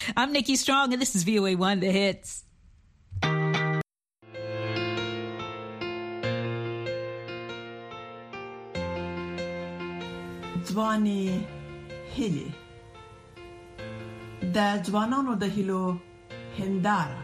I'm Nikki Strong, and this is VOA1 The Hits. ځواني هیلې د ځوانانو د هیلو هنداره.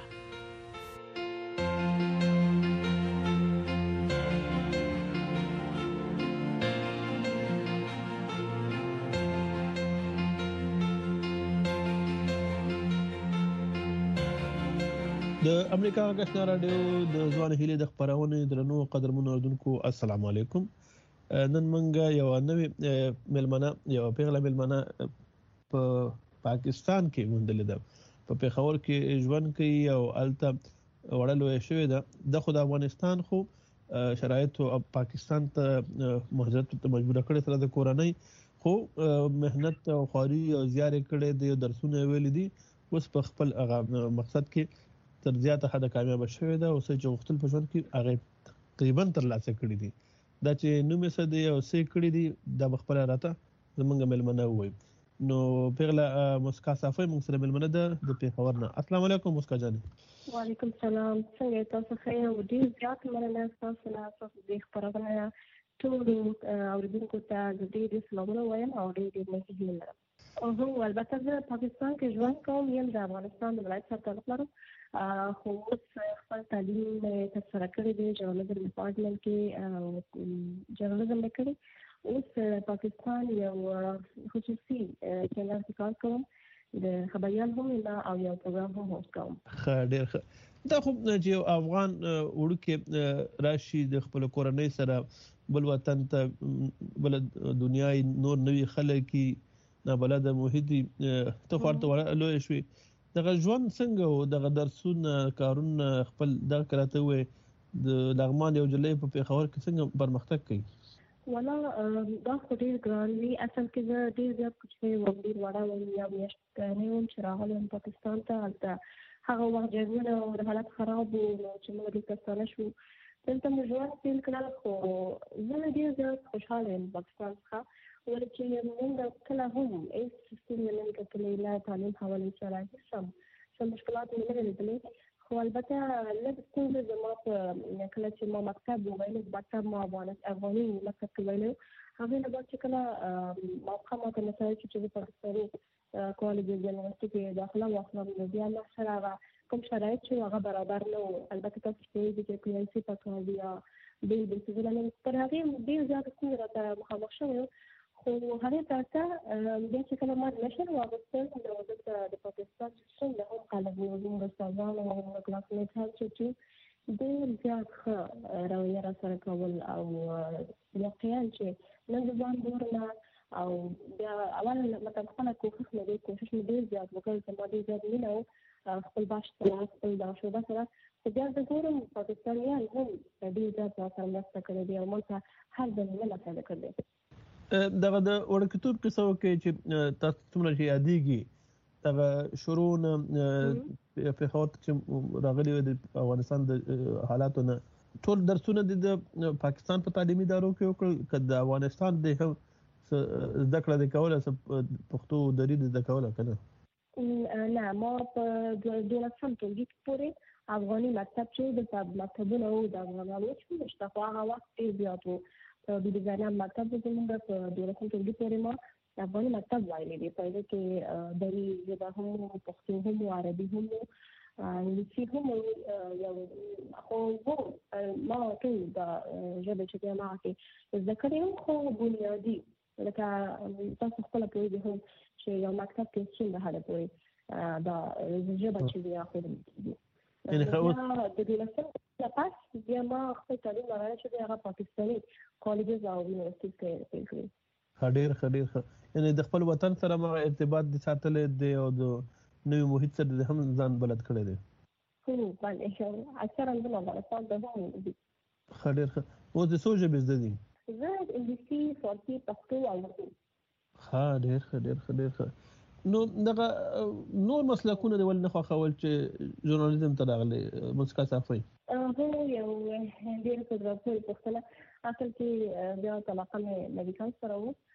د امریکا غږ رادیو د ځوان هیلې د خبرونه درنو قدرمنو اردوونکو السلام علیکم. نن منګه یو نوې ملمنه یو پیغله ملمنه په پاکستان کې موندل ده. په پیښور کې ژوند کوي او الته وړلو شوې ده. د خو د افغانستان خو شرایط پاکستان ته مهاجرت ته مجبور کړي سره د کورنۍ خو مهنت او خاري او زیار کړي د درسونه ویل دي. اوس په خپل مقصد کې تر زیاته حد کامیاب شوې ده او چې وختل په ژوند کې هغه تقریبا تر لاسه کړی دي. دا چې نومې څه دی او څه کړی دي د خپل راته زمونږ ملمنه وای. نو پیغله مسکا صافی موږ سره ملمنه ده د پیښور نه. السلام علیکم مسکا جان. وعلیکم السلام. څنګه تاسو ښه یو ډیر زیات مننه تاسو نه تاسو د خبرونه ټول اوریدونکو ته د دې سلامونه وایم او ډیر مننه لرم. هو البته زه پاکستان کې ژوند کوم، یم د افغانستان د ولایت څخه تعلق لرم. خو اوس خپل تعلیم ترسره کړی دی ژورنالیزم ډپارټمنټ کې ژورنالیزم کړی. اوس پاکستان یو خصوصي چینل کې کار کوم، د خبریال هم او یو پروګرام هم هوست کوم. ډېر ښه. دا خو چې افغان وړوکې راشي د خپل کورنۍ سره بل وطن ته بل دنیا نور نوي خلک نه بلد محیطي ته ورته لوی شوي. دغه ژوند څنګه و؟ دغه درسونه کارونه خپل دغه کراته وي د لغمان یو جلې په پیښور کې څنګه پرمختګ کوي؟ والا دا خو ډیر ګران وي. اصل کې زه ډیر زیات کوچنی وم، ډیر وړه وم، یا میاشت نه وم چې راغلم پاکستان ته. هلته هغه وخت جنګونه او د حالت خراب و چې موږ دلته ستانه شو. دلته مو ژوند پیل کړل. خو زه ډیر زیات خوشحاله یم پاکستان څخه، ولې چې موږ کله هم هیڅ ستونزه نه کتلې، نه تعلیم حواله سره څه مشکلات نه لیدلې. خو البته لږ ستونزه زما په کله چې ما مکتب وویلو، مکتب ما افغاني مکتب کې ویلو، هغې نه بعد چې کله موقع ماته مساعد شو چې زه پاکستاني کالج یونیورسټي کې داخله واخلم، نو بیا ما سره هغه کوم شرایط چې هغه برابر نه وو. البته تاسو پوهېږئ چې PIC پکار وي یا بېل بېل څیزونه نه، تر هغې ډېر زیاته ستونزې راته مخامخ شوی وو. خو هغې پرته بیا چې کله ما ایډمیشن واخیستل، نو دلته د پاکستان څومره هم خلک وو، زموږ استادان او زموږ کلاسمیټ هم چې ډېر زیات ښه رویه راسره کول او واقعا چې نن د ځان دور نه او بیا اول مطلب خپله کوښښ مې ډېر زیات وکړ. زما ډېر زیات مینه وه خپل باش سره، خپل دا شعبه سره. خو بیا زه ګورم پاکستانیان هم ډېر زیات راسره مرسته کړې دي او موږ ته هر ډول مینه پیدا کړې. دغه د وړکتوب کیسه وکړئ چې تاسو څومره چې یادېږي دغه شروع نه پیښور چې راغلي وي د افغانستان د حالاتو نه، ټول درسونه د پاکستان په تعلیمي ادارو کې وکړل که د افغانستان د هم زده کړه د کوله پښتو دري د زده کوله که نه؟ نه، ما په 12 ټولګي پورې افغاني مکتب چې دلته مکتبونه وو د افغانانو چې نشته، خو هغه وخت ډېر زیات وو. په ډیزاینر مکتب زموږ په 12 ټولګي پورې ما افغاني مکتب ویلی دی. په هغې کې دري ژبه هم وو، پښتو هم وو، عربي هم وو، انګلیسي هم وو. خو ما ټول دا ژبې چې دی ما هغې زده کړې وم، خو بنیادي لکه تاسو خپله پوهېږئ هم چې یو مکتب کې څومره حده پورې دا ژبه چې وي هغه بیا د 12 نه پس بیا ما خپل تعلیم لغړی چې دی هغه پاکستاني کالجز او یونیورسټیز کې پیل کړي. ډېر ښه ډېر ښه. یعنې د خپل وطن سره ما ارتباط د ساتلی دی او د نوي محیط سره د هم ځان بلد کړی دی. باندې اکثرا زه افغانستان ته هم ځي. ښه ډېر ښه. اوس د څو ژبې زده دي؟ زه انګلیسي، فارسي، پښتو او اردو. ښه ډېر ښه ډېر ښه ډېر ښه. نو دغه نور مسلکونه دې ولې نه خوښول چې ژورنالیزم ته راغلې مسکا صافی؟ هو یو ډېر په زړه پورې پوښتنه. اصل کې بیا علاقه مې میډیکل سره وه،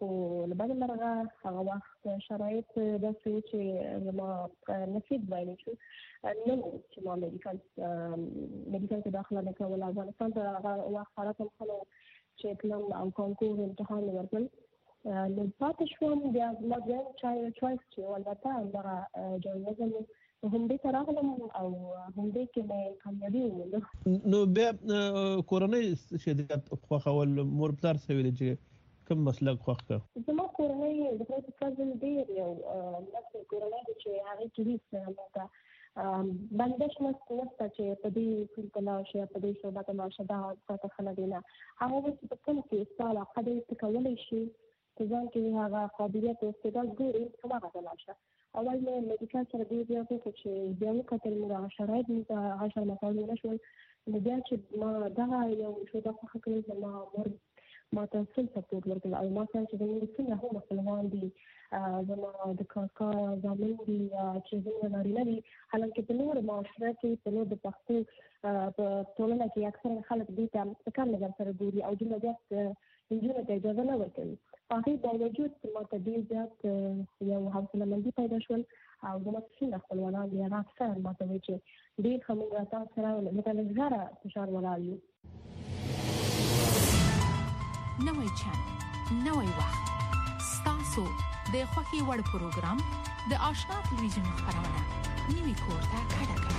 خو لبعد مرغه هغه وخت شرایط داسې و چې زما نصیب ویلی شو نه و چې ما میډیکل کې داخله نه کوله. افغانستان ته هغه وخت حالت هم ښه نه و چې تلم او کانکور امتحان مې ورکړل. نو پاتې شوم. بیا زما دویم چوایس چې و البته همدغه جرنالیزم و. همدې ته راغلم او همدې کې مې کامیابي وموندله. نو بیا کورنۍ شدت خوښول مور پلار څه ویل چې کوم مسلک خوښ کړ؟ زما کورنۍ د خدای په فضل ډېر یو داسې کورنۍ ده چې هغې کې هېڅ موږ بندش نشته چې په دې فیلډ ته لاړ شي په دې شعبه ته لاړ شي دا تاته ښه نه دی. نه، هغه وایي چې په کوم کې ستا علاقه دی ته کولی شي په ځان کې هغه قابلیت او استعداد ګوري هماغه ته لاړ شه. اول مې میډیکل سره ډېر زیات وکړو چې بیا وکتل مې هغه شرایط مې هغه شان مساوي ونه شول. نو بیا چې ما دغه یو شعبه خوښه کړې زما مور ما ته فل سپورټ ورکړل او ما سره چې زموږ څنګه هم خپلوان دي زما د کاکا زامن دي چې زموږ نارینه دي. حالانکه په نور معاشره کې په نور د پښتو په ټولنه کې اکثره خلک دې ته په کم نظر سره ګوري او دومره زیات نجونو ته اجازه نه ورکوي. په هغې باوجود ما ته ډېر زیات یو حوصله‌مندي پیدا شول او زما څنګه خپلوانان دي هغه اکثره ما ته وایي چې ډېر ښه موږ تاسو سره لکه له زړه فشار ولاړ یو. نوی چند، نوی وخت، ستاسو د خوښې وړ پروګرام د آشنا تلویزیون خپرونه نوی کور ته کډه کړه.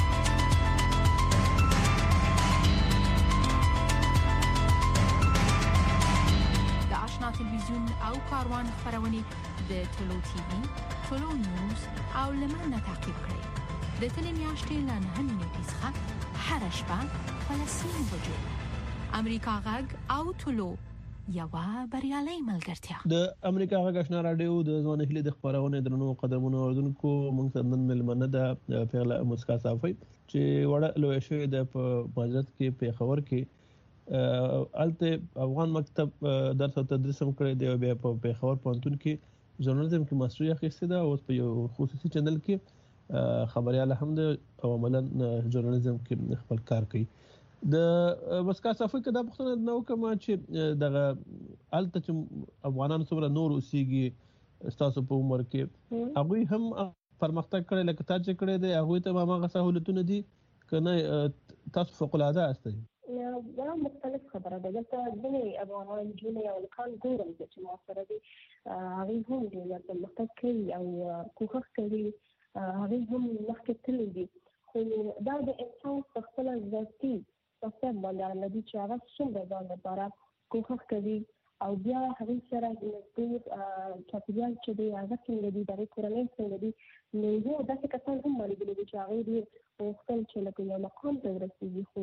د آشنا تلویزیون او کاروان خپرونې د ټولو ټي وي، ټولو نیوز او لمن نه تعقیب کړئ. د تلې میاشتې له 9 څخه هره شپه په 10 بجو امریکا غږ او ټولو یوه بریالۍ ملګرتیا. د امریکا غږ آشنا راډیو د ځوان هیلې د خپرونې درنو قدرمنو اوریدونکو موږ سره نن مېلمنه ده پیغله مسکا صافی چې وړه لویه شوې ده په مهاجرت کې پېښور کې. هلته افغان مکتب درس او تدریس هم کړی دی او بیا په پېښور پوهنتون کې ژورنالیزم کې ماسټري اخیستې ده. اوس په یو خصوصي چینل کې خبریاله هم ده او عملاً ژورنالیزم کې خپل کار کوي. د مسکا صافی کې دا پوښتنه نه وکړم چې دغه هلته چې افغانان څومره نور اوسېږي ستاسو په عمر کې هغوی هم پرمختګ کړی لکه تا چې کړی دی هغوی ته هماغه سهولتونه دي که نه تاسو فوق العاده یاستئ؟ دا مختلف خبره ده. دلته ځینې افغانان نجونې او هلکان ګورم چې ما سره دي هغوی هم ډېر پرمختګ کوي او کوښښ کوي هغوی هم مخکې تللي دي. خو دا د انسان په خپله ذاتي شخصیت باندې اړه لري چې هغه څومره ځان لپاره کوښښ کوي او بیا هغوی سره نږدې چاپېریال چې دی هغه څنګه دي د هغې کورنۍ څنګه دي. نو یو داسې کسان هم ما لیدلي دي چې هغوی ډېر غوښتل چې لکه یو مقام ته ورسېږي خو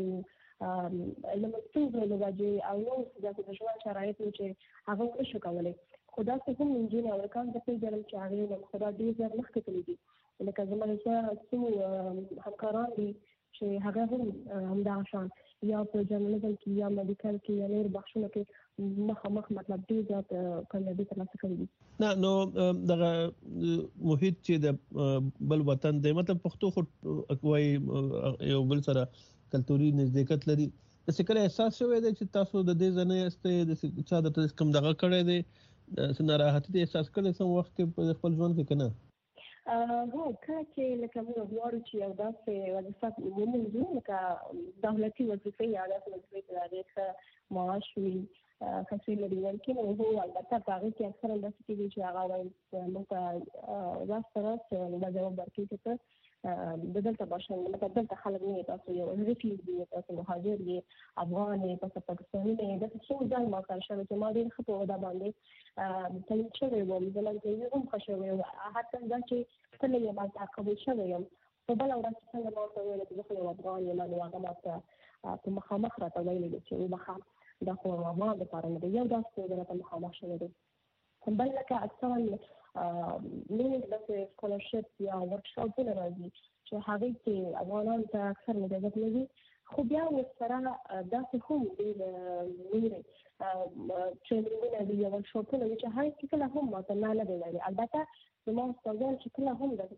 له ستونزو له وجې او نور داسې د ژوند شرایط و چې هغه ونه شو کولی. خو داسې هم نجونې او هلکان زه پېژنم چې هغوی له خدا ډېر زیات مخکې تللي دي. لکه زما څو همکاران دي چې هغه هم همدغه شان یا په جرنالیزم کې یا میډیکل کې یا نور بخشونو کې مخامخ مطلب ډېر زیات کامیابي ترلاسه کړې دي. نه نو دغه محیط چې د بل وطن دی مطلب پښتو خو وایي یو بل سره کلتوري نزدېکت لري. داسې کله احساس شوی دی چې تاسو د دې ځای نه یاستئ داسې چا درته کوم دغه کړی دی څه ناراحتي دې احساس کړی سم وخت کې په خپل ژوند کې که نه؟ هو کله چې لکه موږ غواړو چې یو داسې وظیفه ومومو لکه دولتي وظیفې یا داسې وظیفې چې د هغې ښه معاش وي ښه لري ممکن هو البته په هغې کې اکثرا داسې کېږي چې هغه وایي موږ ته راست دا جواب ورکوي چې ته د دلته باشند مطلب دلته خلک نه یې تاسو یو ریفیوجي یې تاسو مهاجر یې افغان یې تاسو پاکستاني نه یې داسې څو ځل ما سره شوی چې ما ډېر ښه په عهده باندې تعین شوی وم زما انټرویو هم ښه شوی و حتی دا چې تللی یم هلته قبول شوی یم په بله ورځ چې څنګه ما ورته ویله چې زه خو یو افغان یم نو هغه ما ته په مخامخ راته ویلي دي چې وبخه دا خو افغان دپاره نه دی یو داسې راته مخامخ شوی دی. بل لکه اکثرا نور داسې سکالرشپ یا ورکشاپونه راځي چې هغې کې افغانانو ته اکثر اجازت نه وي خو بیا ورسره داسې هم ډېر نورې ټرینینګونه دي یا ورکشاپونه دي چې هغې کې کله هم ما ته نه دی ویلي. البته زما استادان چې کله هم د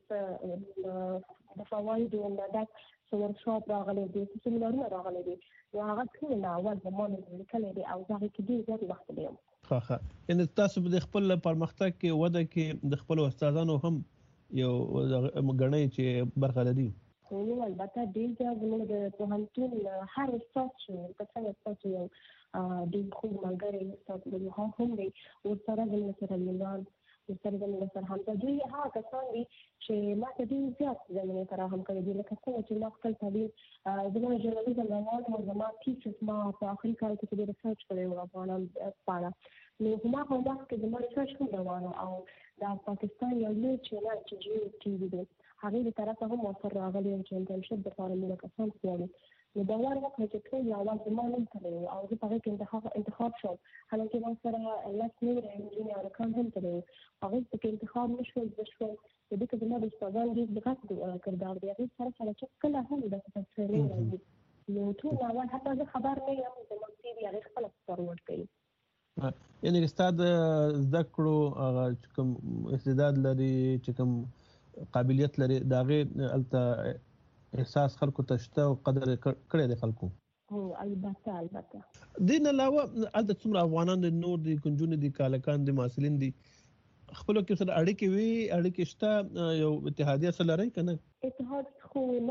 فوایدو نه ډک څه ورکشاپ راغلی دی څه سیمینارونه راغلی دي نو هغه ټول نه اول زما نه لیکلی دی او زه هغې کې ډېر زیات وخت یم. ښه ان تاسو په خپل پرمختګ کې وده کې د خپل استادانو هم یو غنۍ چې برخه لري. خو البته ډېر زموږ د پوهنتون هر استاد چې په څنګه استاد یو ډېر خوب ملګری استاد د هم دی ورسره زموږ سره لیلان ورسره زموږ سره هم دوی هغه کسان دي چې ما ته ډېر زیات زمینې فراهم کړې دي لکه څنګه چې ما خپل تعلیم زموږ ژورنالیزم روان و زما تیسس ما په آخري کال کې چې ریسرچ کړی و افغانان په اړه نو هماغه وخت کې زما ریسرچ هم روان او د پاکستان یو لوی چینل چې جیو ټي وي دی هغې د طرفه هم ورسره راغلی یم چې انټرنشپ دپاره موږ کسان غواړو نو باور وکړئ چې ټول یو اول زما نوم تللی و او زه په هغې کې انتخاب شوم حالانکې ما سره لس نور انجینر هلکان هم تللی و هغوی پکې انتخاب نه شول زه شوم د دې که زما د استادان ډېر د غټ کردار دی هغې سره سره چې کله هم داسې تصویرونه راځي نو ټول اول حتی زه خبر نه یم زما سی وي هغې خپله فارورډ کوي. یعنې ستا د زده کړو هغه چې کوم استعداد لري چې کوم قابلیت لري د هغې هلته احساس خلکو ته شته او قدر کړی دی خلکو. البته دې نه علاوه هلته څومره افغانان دي نور دي کنجونه دي کالکان دي محصلین دي خپلو کې سره اړیکې وي اړیکې شته یو اتحادیه سره لرئ که نه؟ اتحاد خو نه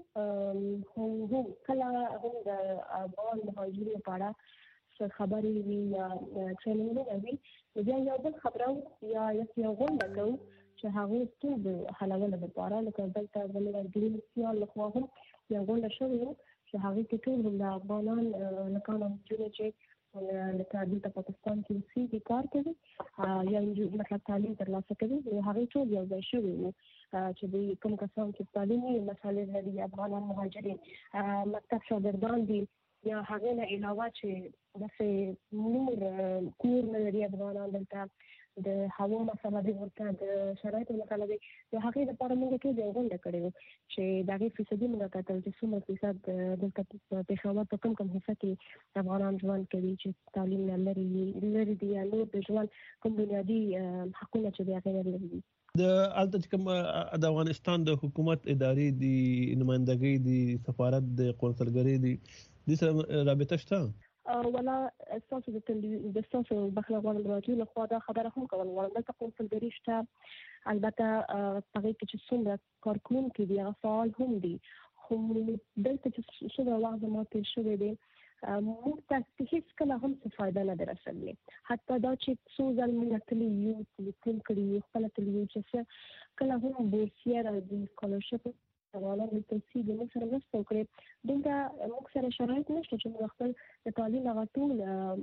لرو خو کله هم د افغان مهاجرینو په اړه خبرې وي یا ټریننګونه وي بیا یو بل خبرو یا یو غونډه کوو چې هغوی ستونزو حلولو دپاره لکه دلته زموږ ګرین سیال لخوا هم یو غونډه شوې وه چې هغې کې ټول هم د افغانان هلکان او نجونې چې لکه دلته پاکستان کې اوسېږي کار کوي یا مطلب تعلیم ترلاسه کوي نو هغې ټول یو ځای شوي وو چې د کوم کسان چې تعلیمي مسایل لري افغانان مهاجرین مکتب شاګردان دي یا هغې نه علاوه چې داسې نور کور نه لري افغانان دلته د هوا مسله دی ورته د شرایطو مسله دی د هغې دپاره موږ ټول یو غونډه کړې وه چې د هغې فیصدي موږ کتل چې څومره فیصد دلته په پېښور په کوم حصه کې افغانان ژوند کوي چې تعلیم نه لرې دي یا نور د ژوند کوم بنیادي حقونه چې د هغې نه لرې دي. د هلته چې کوم د افغانستان د حکومت ادارې دي نمایندګۍ دي سفارت د قونسلګرۍ دي دې سره رابطه شته؟ ولا ستاسو د ستاسو بخښنه غواړم د راډیو لخوا دا خبره هم کول غواړم دلته قونسلګري شته البته په هغې کې چې څومره کارکوونکي دي هغه فعال هم دي خو دلته چې څومره وخت زما تېر شوی دی موږ ته هېڅکله هم څه فایده نه ده رسولی حتی دا چې څو ځل موږ تللي یو تلیفون کړي یو خپله تللي یو چې څه کله هم بورسیه راځي سکالرشپ افغانان د توصیې د موږ سره مرسته وکړې دلته موږ سره شرایط نشته چې موږ خپل د تعلیم هغه ټول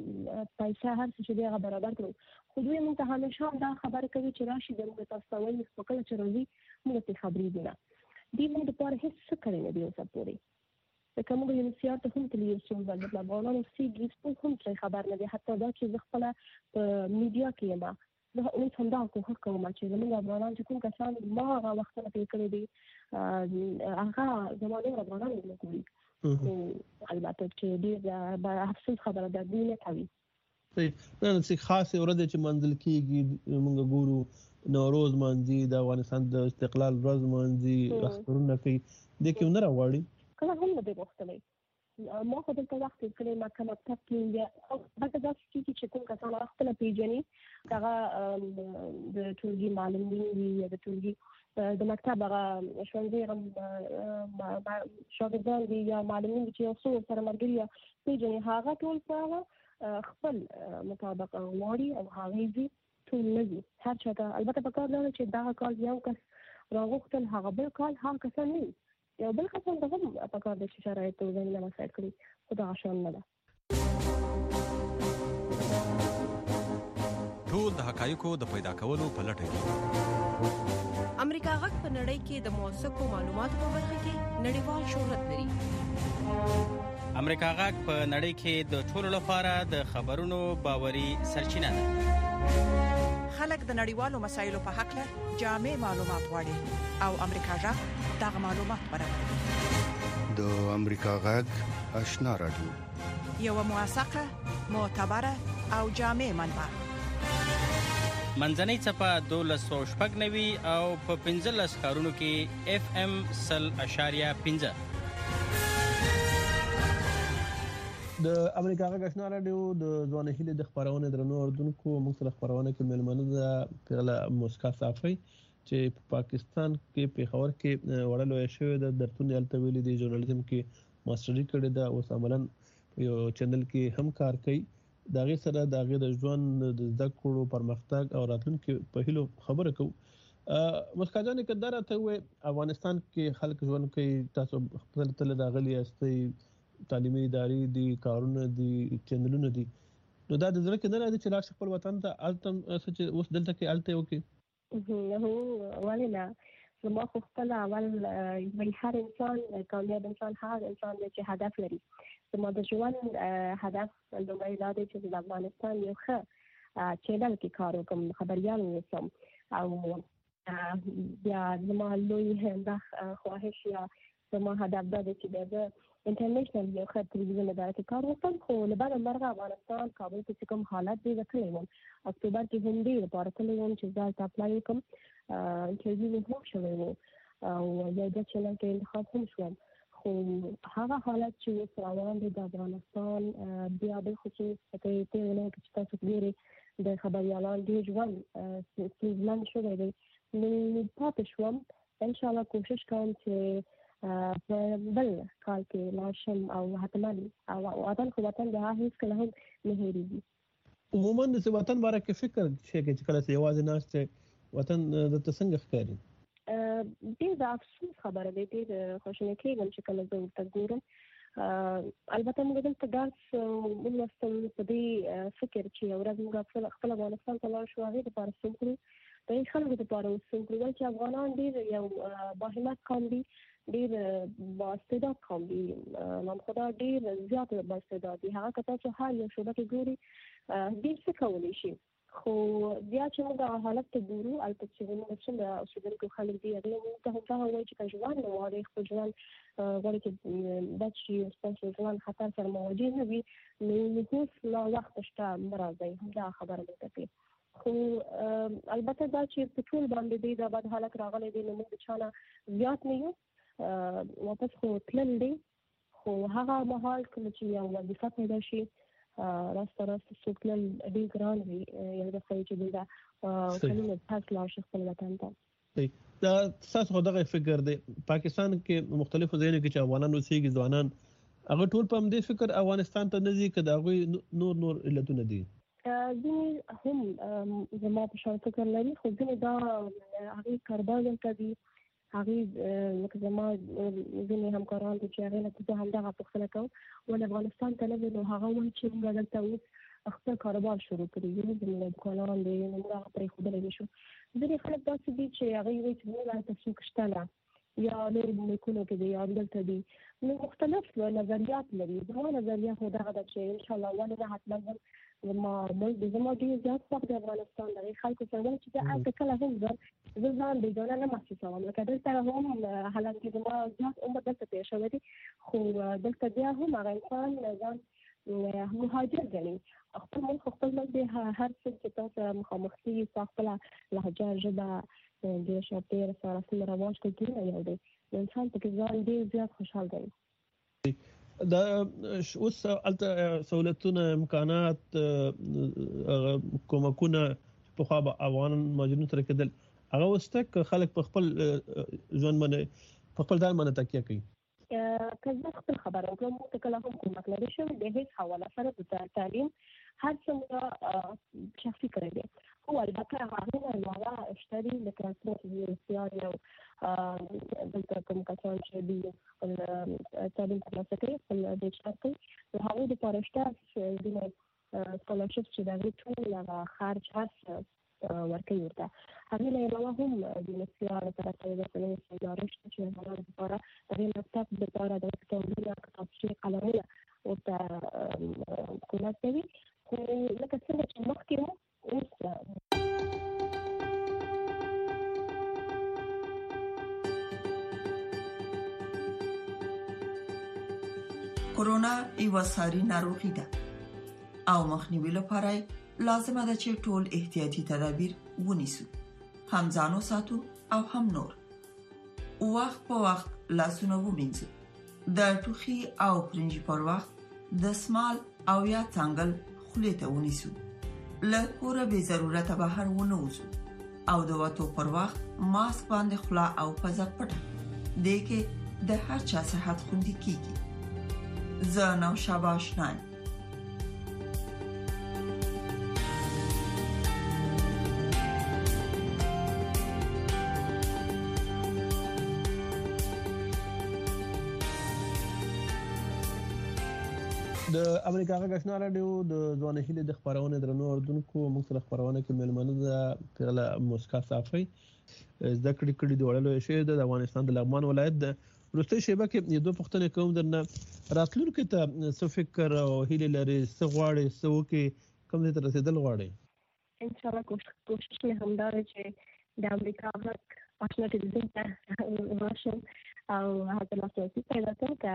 پیسه هر څه چې دی هغه برابر کړو خو دوی موږ ته همیشه هم دا خبره کوي چې راشي د موږ تاسو ته وایي په کله چې راځي موږ ترې خبرېږو نه دوی موږ دپاره هېڅ څه کړی نه دي اوسه پورې لکه موږ یونیسیار ته هم تللي یو څو ځل د افغانانو سیږي سپوږ هم ترې خبر نه دی حتی دا چې زه خپله په میډیا کې یم زه اوس همدا کوښښ کوم چې زموږ افغانان چې کوم کسان ما هغه وختونه تېر کړي دي هغه زما نور افغانان نه ګوري خو البته چې ډېر افسوس خبره ده دوی نه کوي. نه څه خاصې ورځې چې منځل کېږي موږ ګورو نوروز مانځي د افغانستان د استقلال ورځ مانځي اخترونه کوي دې کې نه راغواړي کله هم نه دی غوښتلی ما خو دلته وخت تېر کړی ما که مکتب کې هلته داسې کېږي چې کوم کسان هغه خپله پېژني هغه د ټولګي معلمین وي یا د ټولګي د مکتب هغه ښوونځي شاګردان دي یا معلمین دي چې یو څو ورسره ملګري یا پېژني هغه ټول په هغه خپل مطابق غواړي او هغې ځي ټول نه ځي هر چا ته البته په کار دا ده چې دغه کال یو کس راغوښتل هغه بل کال هغه کسان نه وي یو بل کسان ته هم په کار دی چې شرایطو زمینه مساعد کړي خو دغه شان نه ده. ټول د حقایقو د پیدا کولو په لټه کې امریکا غږ په نړۍ کې د موثقو معلوماتو په برخه کې نړیوال شهرت لري. امریکا غږ په نړۍ کې د ټولو لپاره د خبرونو باوري سرچینه ده. خلک د نړیوالو مسایلو په حق له جامع معلومات غواړي او امریکا غږ دغه معلومات برابروي. د امریکا غږ آشنا رادیو یو موثقه معتبره او جامع منبع منځنۍ څپه 1290 او په 15 کارونو کې FM 100.5 د امریکا غږ رادیو د ځوان هیله د خبرونه درنو اردوونکو موږ سره خبرونه کې ملمنه د پیغله موسکا صافي چې په پاکستان کې پیښور کې وړلو شوی د درتون التویل دی ژورنالیزم کې ماستري کړې ده او عملاً یو چینل کې هم کار کوي دا غي سره دا غي د ژوند د زده کړو پرمختګ او راتلونکو په هیلو خبره کوي مسکا جان کدار ته وي افغانستان کې خلک ژوند کوي تاسو خپل تل راغلي استي تعلیمي ادارې دي کارونه دي چینلونه دي نو دا د ځکه نه راځي چې لاس خپل وطن ته التم چې اوس دلته کې الته وکي هو ولنا زما خو خپل اول وی هر انسان کامیاب انسان هر انسان چې هدف لري زما د ژوند هدف لومړی دا دی چې د افغانستان یو ښه چینل کې کار وکړم خبريال اوسم او بیا زما لوی خواهش یا زما هدف دا دی چې د انټرنیشنل یو ښه تلویزیون اداره کې کار وکړم خو له بعده مرغه افغانستان کابل کې کوم حالت دی وکړی وم اکتوبر کې هم دی لپاره تللی وم چې ځای ته اپلای وکړم انټرویو مې هم شوی و او یو د چینل کې انتخاب هم شوم خو هغه حالت چې اوس روان دی د افغانستان بیا د خصوص په دې ونه کې چې تاسو ګورئ د خبريالان دی ژوند ستونزمن شوی دی نو پاتې شوم ان شاء الله کوشش کوم چې په بل کال کې لاشم او حتما او وطن خو وطن د هیڅ کله هم نه هېریږي عموما د وطن باره کې فکر شي چې کله یوازې ناشته وطن د څنګه ښکاري دې د افسوس خبره ده چې خوشاله کېږم چې کله زه ورته ګورم البته موږ دلته درس ولوستل په دې فکر چې یو ورځ موږ خپل افغانستان ته لاړ شو هغې دپاره څه وکړو د خلکو دپاره څه وکړو چې افغانان ډېر یو باهمت قوم دي ډېر بااستعداد قوم دي نام خدا ډېر زیات بااستعداد دي هغه که تاسو هر یو شعبه کې ګوري ډېر څه کولی شي خو بیا چې موږ حالت ته ګورو هلته چې موږ څومره اوسېدونکي خلک دي هغې موږ ته همدا وایي چې که ژوند نه غواړئ خپل ژوند غواړئ چې بد شي ستاسو ژوند خطر سره مواجه نه وي نو اوس لا وخت شته مه راځئ همدا خبره موږ ته کوي خو البته دا چې په ټول باندې دی دا بد حالت راغلی دی نو موږ د چا نه زیات نه یو واپس خو تلل دی خو هغه مهال کله چې یو وظیفه پیدا شي راسته څوک تلل ډېر ګران وي یو دفعه چې دلته کلونه پس لاړ شي خپل وطن ته دا تاسو دغه فکر دی پاکستان کې مختلفو ځایونو کې چې افغانان اوسېږي ځوانان هغه ټول په همدې فکر افغانستان ته نه ځي که د هغوی نور علتونه دي ځینې هم زما په شان فکر لري خو ځینې دا هغې کاروبار دلته دي هغې لکه زما ځینې همکاران دي چې هغې نه زه همدغه پوښتنه کوم ولې افغانستان ته نه ځو نو هغه وایي چې موږ دلته اوس خپل کاروبار شروع کړي دي زموږ دوکانان دي نو موږ هغه پرېښودلی نه شو ځینې خلک داسې دي چې هغوی وایي چې موږ هلته څوک شته نه یا نورو ملکونو کې دي یا دلته دي نو مختلف نظریات لري زما نظریه خو دغه ده چې انشاءالله ولې نه حتما هم زما ملک دی زما ډېر زیات خوښ دی افغانستان د هغې خلکو سره وایي چې زه هلته کله هم زه ځان بېګانه نه محسوسوم لکه دلته هم حالانکې زما زیات عمر دلته تېر شوی دی خو دلته بیا هم هغه انسان ځان مهاجر ګڼي خپل ملک خپل ملک دی هر څه چې تاسو مخامخ کېږي ستا خپله لهجه ژبه ډېر شاپېر سره رسم رواج کلتورونه یو دی نو انسان پکې ځان ډېر زیات خوشحال دی دا اوس هلته سهولتونه امکانات کومکونه پخوا به افغان مهاجرینو سره کېدل هغه اوس ته خلک په خپل ژوند باندې په خپل ځان باندې تکیه کوي که زه خپل خبره وکړم موږ ته کله هم کومک نه دی شوی د هېڅ حواله سره د تعلیم هر څه موږ شخصي کړی دی خو البته هغې نه علاوه شته دي لکه څنګه چې سیار یو دلته کوم کسان چې دوی خپل تعلیم ترلاسه کوي خپل بیچلر کوي نو هغوی دپاره شته ځینې سکالرشپ چې د هغې ټول هغه خرج هر څه ورکوي ورته هغې نه علاوه هم د مسیار طرفه د رسنیو ادارې شته چې افغانانو دپاره د هغې مکتب دپاره د کتابونه کتابچې قلمونه ورته کومک کوي خو لکه څنګه چې مخکې وو اوس کرونا یو ساري ناروغي ده او مخنیوي لپاره لازمه ده چې ټول احتیاطي تدابیر ونیسو هم ځانو ساتو او هم نور وخت په وخت لاسونه ومینځو د ټوخي او پرنجي پر وخت د سمال او یا څنګل خولې ته ونیسو. له کوره به ضرورت بهر ونوځو او د وټو پر وخت ماسک باندې خلا او پزه پټه دې کې د هر چا صحت خوندي کیږي. زه نو شاباش نه د امریکا غږ رادیو د ځوان هیله د خبرونه درنو اردوونکو موږ سره خبرونه کې ملمنه ده پیغله موسکا صافي زده کړې د وړلو شی د افغانستان د لغمان ولایت د روستي شیبه کې یو دوه پښتنې کوم درنه راتلونکو ته څه فکر او هیله لري څه غواړي څه وکي کوم ته رسیدل غواړي. ان شاء الله کوشش مې همدا چې د امریکا غږ آشنا ټلویزیون ته ورشم او هغه لاسوسي پیدا کړم چې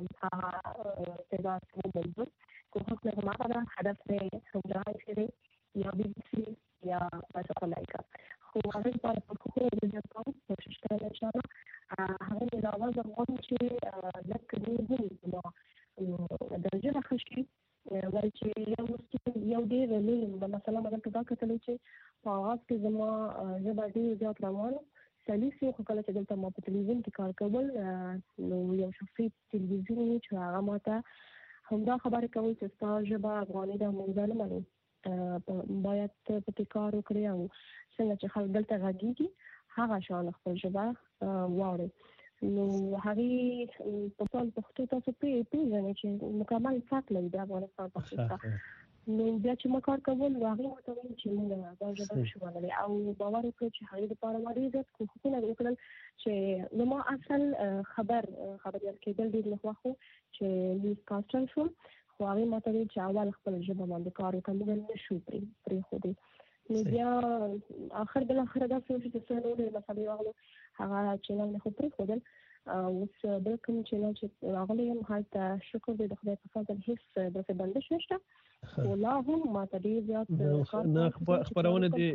تعداد موجود کوښښ مې هماغه هدف یې همدا چې یا بي بي سي یا ماشاءالله خو هغه په کومه ډول کوشش کوي ان شاء الله هغه د اواز غوښتنه چې لکه دې نو درجه راخشي ورته یو ډېر لوی مثلا مګر دا کتل چې په اواز کې زما ژبه ډېر زیات روانه سلیسي خو کله چې دلته ما په ټلویزیون کې کار کول نو یو شخصي ټلویزیون چې هغه ماته همدا خبره کوي چې تاسو ژبه افغاني د موږ نه منو باید په کار وکړي او څنګه چې خلک دلته غږیږي هغه شان خپل ژبه واوري. نو هغه په ټول پښتو تاسو پیژنئ چې مکمل فاک لري د افغانستان پښتو. نو بیا چې ما کار کول هغه ماته ویل چې موږ دا ژبه شو ولې او باور وکړ چې هغه د پاره ماري زیات کوښښونه وکړل چې نو ما اصل خبريال کېدل ډېر نه خوښو چې نیوز کاستر شو خو هغه ماته ویل چې اول خپل ژبه باندې کار وکړم موږ نه شو پرې خو دې نو بیا اخر بل اخر دا چې څه نو مسلې واغلو هغه چینل نه خو پرې خو اوس بل کوم چینل چې راغلی هم هلته شکر دې د خدای په فضل هیڅ داسې بندش نشته ولا هم ما ته دې زیات خبرونه دي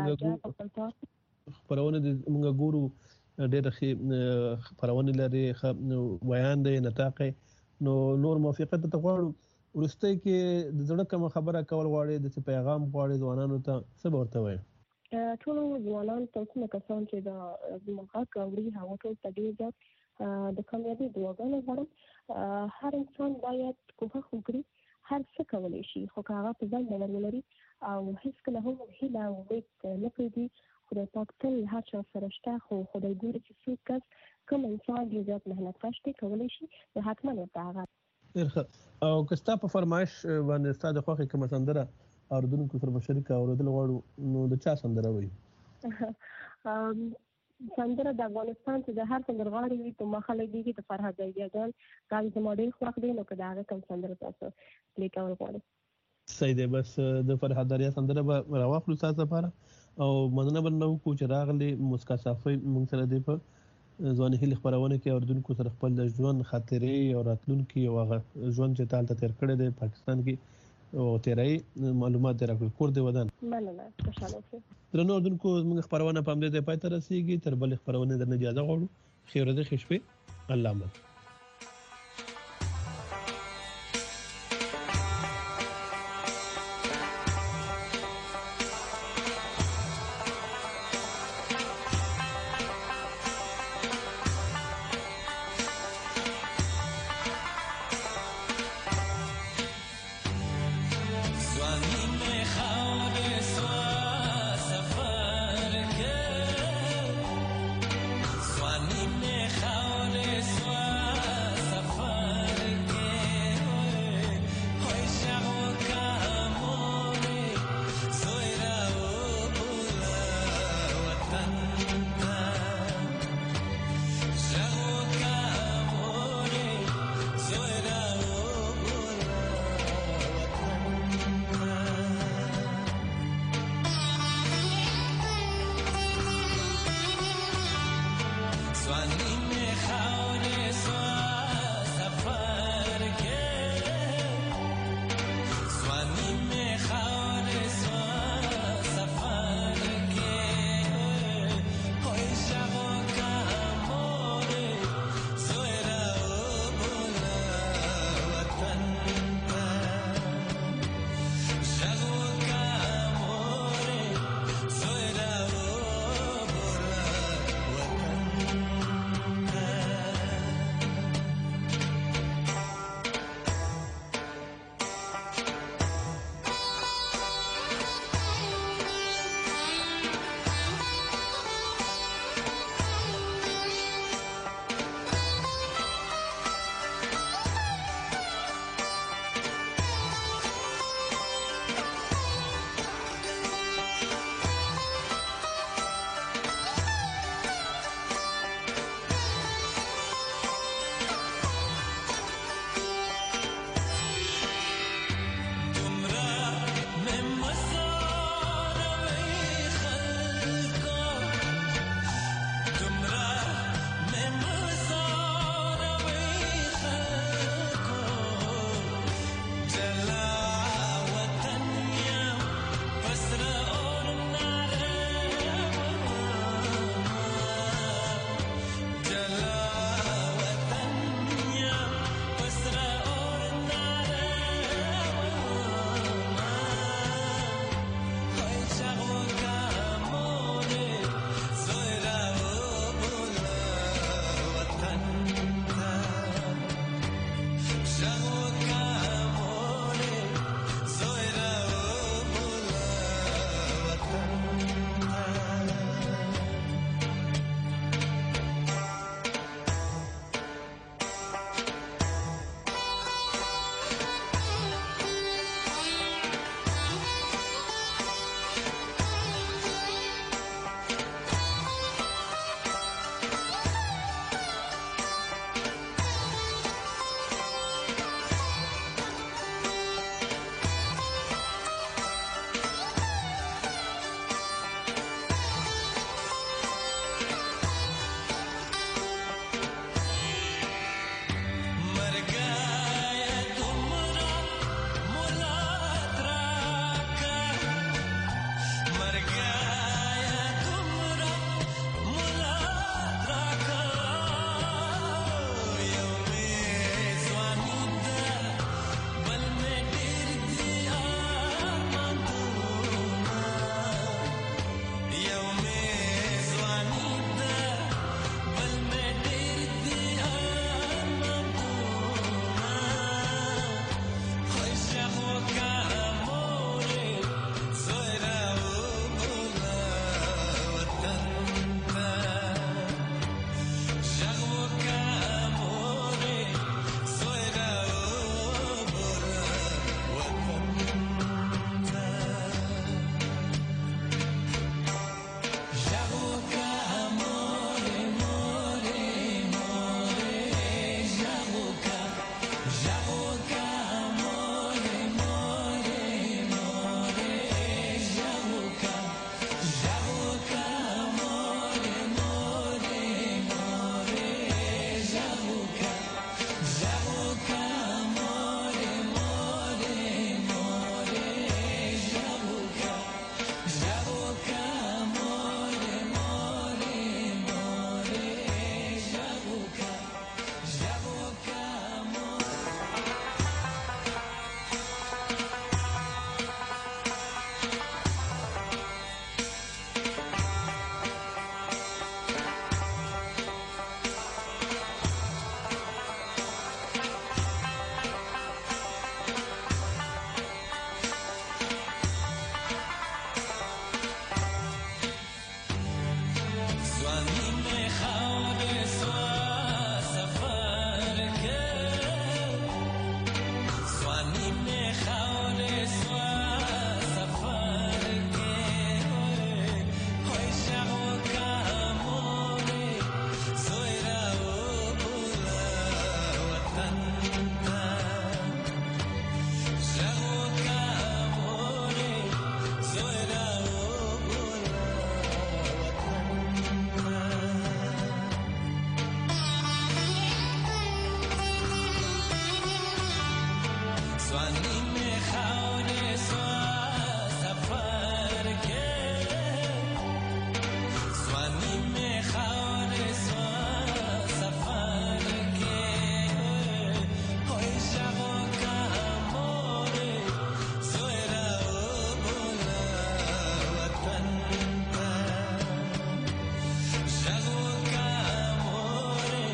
موږ ګورو ډېر خبرونه لري بیان دی نتاقه نو نور موافقت ته غواړو ورسته کې د زړه کوم خبره کول غواړي د پیغام غواړي ځوانانو ته څه ورته وایي. ټول ځوانان تاسو نه کسان چې دا موږ کوي هغه ټول تدریجات د کامیابی دعاګانې غواړم. هر انسان باید کوښښ وکړي هر څه کولای شي خو هغه په ځان باور ولري او هیڅ کله هم هیله او امید نه پرېږدي. خدای پاک تل هر چا سره شته خو خدای ګوري چې څوک کس کوم انسان ډېر زیات مهنت کش دی کولی شي نو حتما ورته هغه او که ستا په فرمایش باندې ستا د خوښې کومه سندره اردوونکو سره په شریکه اورېدل غواړو نو د چا سندره وایي؟ سندره د افغانستان چې د هر سندرغاړي وي په مخه لګېږي د فرهاد زیدیان دا زما ډېر خوښ دی نو که د هغه کوم سندره تاسو پلی کول غواړئ. صحیح دی بس د فرهاد دریا سندره به راواخلو ستاسو لپاره او مننه به نه وکړو چې راغلي موسکا صافي موږ سره دی په ځوان هیله خبرونه کې اردوونکو سره خپل د ژوند خاطرې او راتلونکي او هغه ژوند چې تالته تیر کړی دی پاکستان کې او تیرای معلومات راکړل کور دی ودان مننه خوشاله اوسئ. درنو اردوونکو موږ خبرونه په دې پای ته رسیدي تر بل خبرونه درنه اجازه غواړو خیر دې خوشبه الله مل